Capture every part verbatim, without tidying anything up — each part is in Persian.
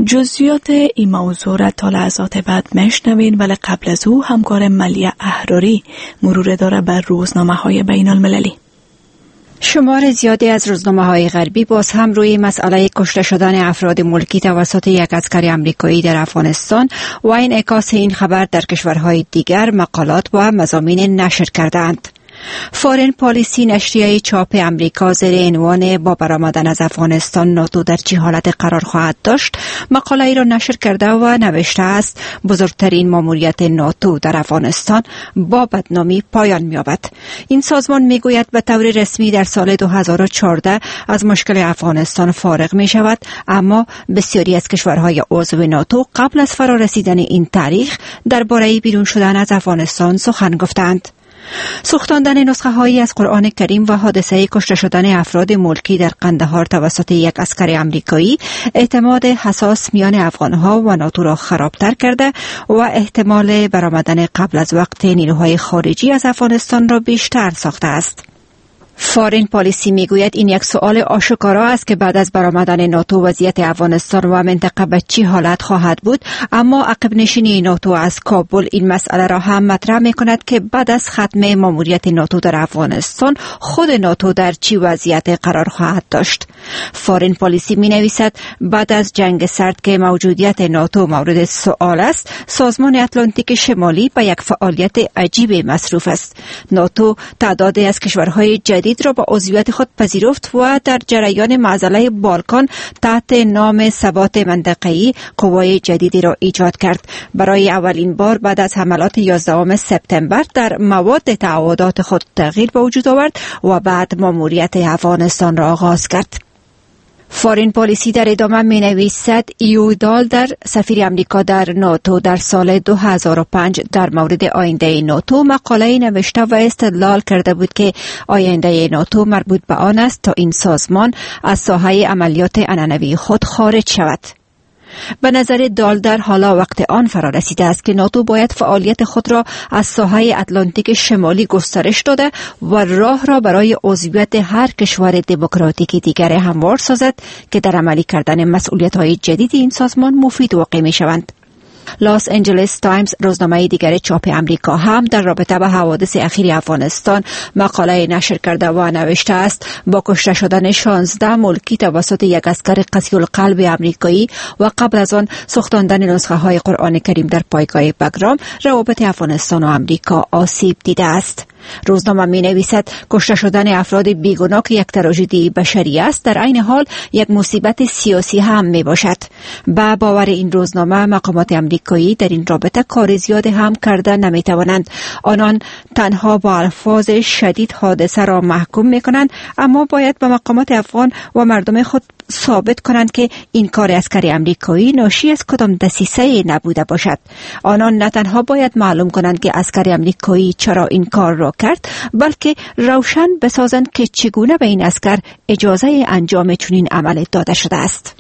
جزئیات این موضوع را تا لحظات بعد میشنوین، ولی قبل از او همکار ملیه احراری مرور داره بر روزنامه های بین المللی. شمار زیادی از روزنامه‌های غربی باز هم روی مسئله کشته شدن افراد ملکی توسط یک عسکر آمریکایی در افغانستان و انعکاس این خبر در کشورهای دیگر مقالات و مضامین نشر کردند. فارن پالیسی نشریه چاپ امریکا زیر عنوان با برآمدن از افغانستان ناتو در چه حالت قرار خواهد داشت مقاله ای را نشر کرده و نوشته است بزرگترین ماموریت ناتو در افغانستان با بدنامی پایان می‌یابد. این سازمان میگوید به طور رسمی در سال دو هزار و چهارده از مشکل افغانستان فارغ می شود، اما بسیاری از کشورهای عضو ناتو قبل از فرارسیدن این تاریخ درباره بیرون شدن از افغانستان سخن گفتند. سوختاندن نسخه هایی از قرآن کریم و حادثه کشته شدن افراد ملکی در قندهار توسط یک عسکر آمریکایی اعتماد حساس میان افغانها و ناتو را خرابتر کرده و احتمال برآمدن قبل از وقت نیروهای خارجی از افغانستان را بیشتر ساخته است. فارن پالیسی میگوید این یک سؤال آشکارا است که بعد از برآمدن ناتو وضعیت افغانستان و منطقه به چه حالت خواهد بود، اما عقب نشینی ناتو از کابل این مسئله را هم مطرح میکند که بعد از ختم ماموریت ناتو در افغانستان خود ناتو در چه وضعیت قرار خواهد داشت. فارن پالیسی می نویسد بعد از جنگ سرد که موجودیت ناتو مورد سؤال است، سازمان اتلانتیک شمالی به یک فعالیت عجیب مصروف است. ناتو تعدادی از کشورهای جدید را با عضویت خود پذیرفت و در جریان معضله بالکان تحت نام ثبات منطقه‌ای قوای جدیدی را ایجاد کرد. برای اولین بار بعد از حملات یازدهم سپتامبر در مواد تعهدات خود تغییر به وجود آورد و بعد ماموریت افغانستان را آغاز کرد. فارن پالیسی در ادامه می نویسد ایو دالدر سفیر امریکا در ناتو در سال دو هزار و پنج در مورد آینده ناتو مقاله نوشته و استدلال کرده بود که آینده ناتو مربوط به آن است تا این سازمان از ساحه عملیات عنعنوی خود خارج شود. به نظر دالدر حالا وقت آن فرا رسیده است که ناتو باید فعالیت خود را از ساحه اتلانتیک شمالی گسترش داده و راه را برای عضویت هر کشور دموکراتیک دیگر هموار سازد که در عملی کردن مسئولیت‌های جدید این سازمان مفید واقع می‌شوند. لاس انجلس تایمز روزنامه دیگر چاپ امریکا هم در رابطه با حوادث اخیر افغانستان مقاله نشر کرده و نوشته است با کشته شدن شانزده ملکی توسط یک عسکر قسی القلب امریکایی و قبل از آن سوختاندن نسخه های قرآن کریم در پایگاه بگرام روابط افغانستان و امریکا آسیب دیده است. روزنامه می نویسد کشته شدن افراد بیگناه که یک تراژدی بشری است در عین حال یک مصیبت سیاسی هم می باشد. با باور این روزنامه مقامات امریکایی در این رابطه کار زیاد هم کرده نمی توانند. آنان تنها با الفاظ شدید حادثه را محکوم می کنند، اما باید به مقامات افغان و مردم خود ثابت کنند که این کار عسکر امریکایی ناشی از کدام دسیسه نبوده باشد. آنان نه تنها باید معلوم کنند که عسکر امریکایی چرا این کار را کرد، بلکه روشن بسازند که چگونه به این عسکر اجازه انجام چنین عمل داده شده است.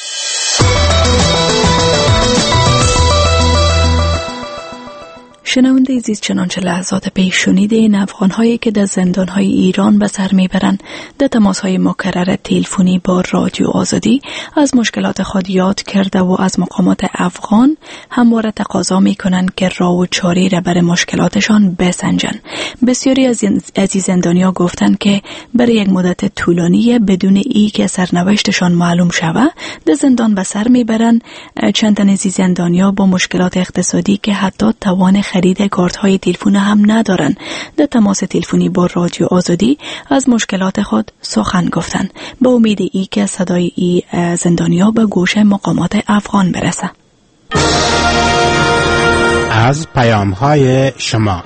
شنونده عزیز، چنانچه لحظات پیش شنیدین افغان‌هایی که در زندان‌های ایران به سر میبرند در تماس‌های مکرر تلفنی با رادیو آزادی از مشکلات خود یاد کرده و از مقامات افغان همواره تقاضا میکنند که راه و چاره را برای مشکلاتشان بسنجند. بسیاری از این زندانی‌ها گفتند که برای یک مدت طولانی بدون ای که سرنوشتشان معلوم شود در زندان به سر میبرند. چند تن از این زندانی‌ها با مشکلات اقتصادی که حتی توان خرید کارت‌های تلفن هم ندارند در تماس تلفنی با رادیو آزادی از مشکلات خود سخن گفتند، به امید ای که صدای ای زندانی‌ها به گوش مقامات افغان برسه. از پیام‌های شما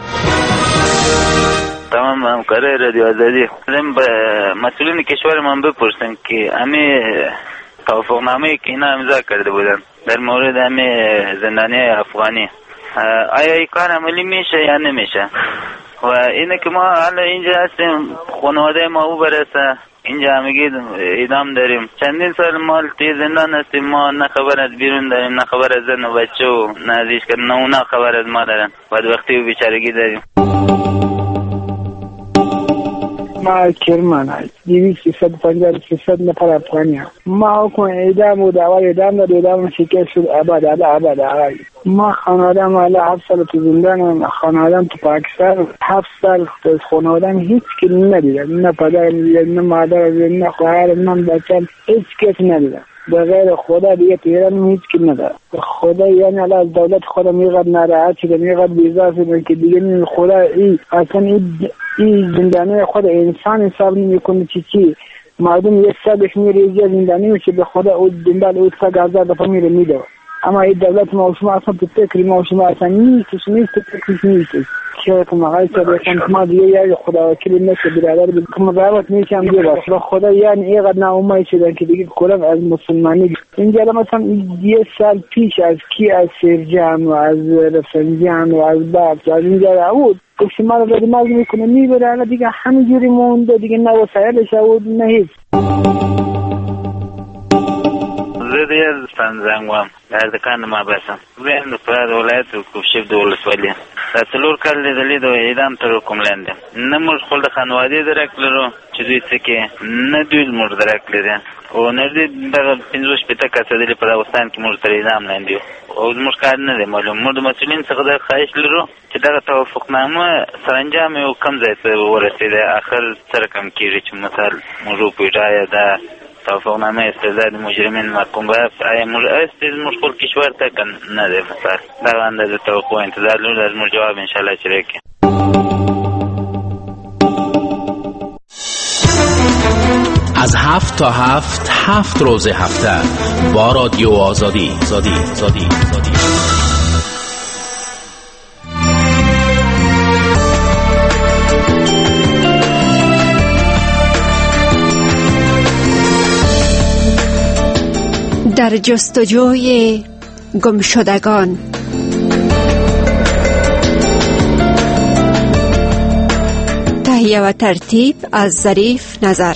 تمام همکارای رادیو آزادی به مسئولین کشورمان بپرسیم که همه توافقنامه‌ای که اینا امضا کرده بودن در مورد همه زندانی افغانی آیا این کار عملی میشه یا نمیشه؟ و اینه که ما حالا اینجا هستیم، خانواده ما او برسه، اینجا همگی اعدام داریم، چندین سال ما توی زندان هستیم، ما نه خبر از بیرون داریم، نه خبر از زن و بچه و نه از ایش که نه اونا خبر از ما دارن، بدبختی و بیچارگی داریم. ما کرمان دویست سیصد و پنجاه سیصد نفر افغانی هم. ما حکم اعدام و دعوای اعدام داد، اعدام شکست شد ابد علی ابد آقای. ما خانوادم علی هفت سال تو زندان، خانوادم تو پاکستان هفت سال خانوادم هیچ کی ندیدم، نه پدر نه مادر نه خواهر نه بچه، هیچ کس ندیدم بغیر خدا. دیگه ایران هیچ کی نداره. خدا یعنی الله از دولت خدا میقدر ناراحت شده، میقدر بیزار شده که دیگه خدا این اصلا این این زندانی خود انسان حساب نمیکنه. چی چی مردم یک سگش میره اینجا زندانی میشه، به خدا او دنبال او سگ هزار دفعه میره میده. اما این دولت ما و شما اصلا تو فکری ما و شما اصلا نیستش نیست فکرش نیستش. که که مقای سر بکنم که ما دیگه یعنی خدا وکیلی نشه برادر بید که مراوت میشم دیگه باشه. خدا یعنی اینقدر ناامید شدن که دیگه کلم از مسلمانی. اینجا مثلا یه سال پیش از کی از سرجان و از رفسنجان و از بابت از اینجا بود کشتی ما رو بدی مازی میکنه میبره. انا دیگه همه جوری مونده دیگه، نه وسایلش بود نه هیچ. زه د یزدستان زنګ وم، د ازدکان د مابسم. زه یم د فراه د ولایت کوفشیف د ولسوالي. دا څلور کال لیدلي د اعدام تر حکم لاندې. نه موږ خپل د خانوادې درک لرو چې دوی څه کوي، نه دوی زموږ درک لري. او نږدې دغه پنځه شپېته کسه دلې په داغستان کې موږ تر اعدام لاندې یو او زموږ کار نه دی معلوم. موږ د مسؤلین څخه دا خواهش لرو چې دغه توافقنامه سرانجام یو کم ځای ته ورسېده. آخر څه رقم کېږي چې مثال موږ وپوهېږو آیا دا توافقنامه استرداد مجرمین محکوم به آیا موږ است زموږ خپل کشور ته که نه دی مثال. دغه اندازه توقع انتظار لرو، دا زموږ جواب انشاءالله چې راکړي. از هفت تا هفت هفت روز هفته با رادیو آزادی زادی زادی زادی. در جستجوی گمشدگان. تهیه و ترتیب از ظریف نظر.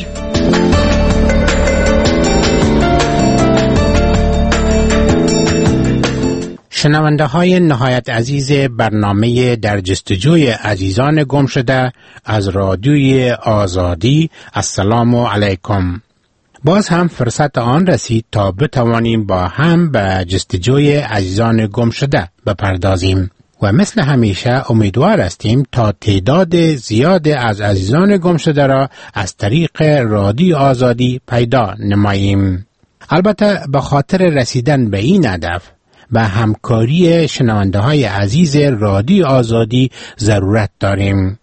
شنونده های نهایت عزیز برنامه در جستجوی عزیزان گم شده از رادیوی آزادی، السلام علیکم. باز هم فرصت آن رسید تا بتوانیم با هم به جستجوی عزیزان گم شده بپردازیم و مثل همیشه امیدوار هستیم تا تعداد زیاد از عزیزان گم شده را از طریق رادیو آزادی پیدا نماییم. البته به خاطر رسیدن به این هدف و همکاری شنونده های عزیز رادیو آزادی ضرورت داریم.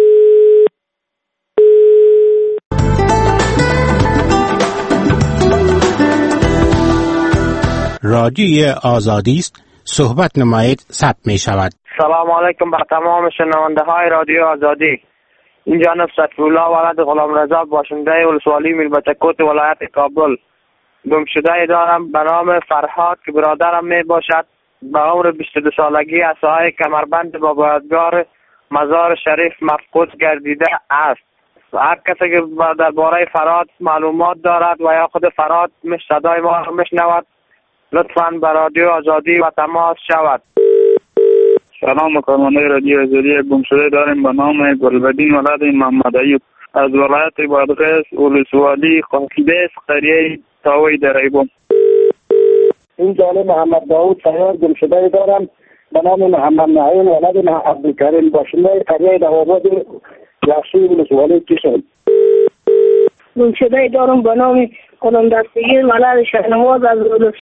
رادیوی آزادی است، صحبت نمایید، ثبت می شود. سلام علیکم بر تمام شنونده های رادیو آزادی. این جانب صفی‌الله ولد غلامرضا باشنده ولسوالی میربچکوت ولایت کابل. گمشده دارم به نام فرهاد که برادرم می باشد. به عمر بیست و دو سالگی از ساحه کمربند با یادگار مزار شریف مفقود گردیده است. هر کسی که درباره فرهاد معلومات دارد و یا خود فرهاد مش صدای ما را میشنود لطفاً به رادیو آزادی و تماس شود. سلام کارمندای رادیو آزادی. گمشده داریم به نام گلبدین ولد محمد ایوب از ولایت بادغیس ولسوالی قاقیبس قریه تاوی در ایبم. این جانب محمد داود سیار گمشده دارم به نام محمد نعیم ولد عبدالکریم باشنده قریه دواباد یخشی ولسوالی کشور. گمشده دارم به نام قلم دستگیر ولد شهنواز از